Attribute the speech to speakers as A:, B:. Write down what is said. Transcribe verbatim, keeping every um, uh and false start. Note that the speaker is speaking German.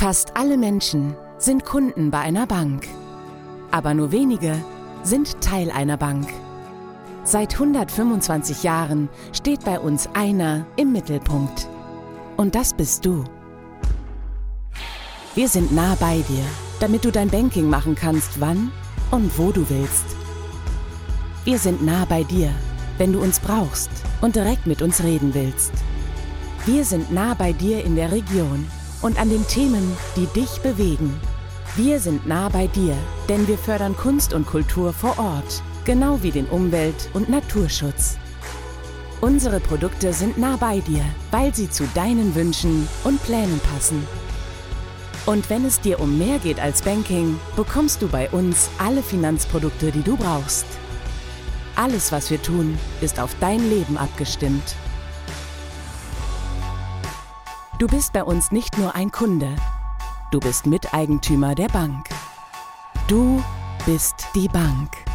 A: Fast alle Menschen sind Kunden bei einer Bank. Aber nur wenige sind Teil einer Bank. Seit hundertfünfundzwanzig Jahren steht bei uns einer im Mittelpunkt. Und das bist du. Wir sind nah bei dir, damit du dein Banking machen kannst, wann und wo du willst. Wir sind nah bei dir, wenn du uns brauchst und direkt mit uns reden willst. Wir sind nah bei dir in der Region und an den Themen, die dich bewegen. Wir sind nah bei dir, denn wir fördern Kunst und Kultur vor Ort, genau wie den Umwelt- und Naturschutz. Unsere Produkte sind nah bei dir, weil sie zu deinen Wünschen und Plänen passen. Und wenn es dir um mehr geht als Banking, bekommst du bei uns alle Finanzprodukte, die du brauchst. Alles, was wir tun, ist auf dein Leben abgestimmt. Du bist bei uns nicht nur ein Kunde, du bist Miteigentümer der Bank. Du bist die Bank.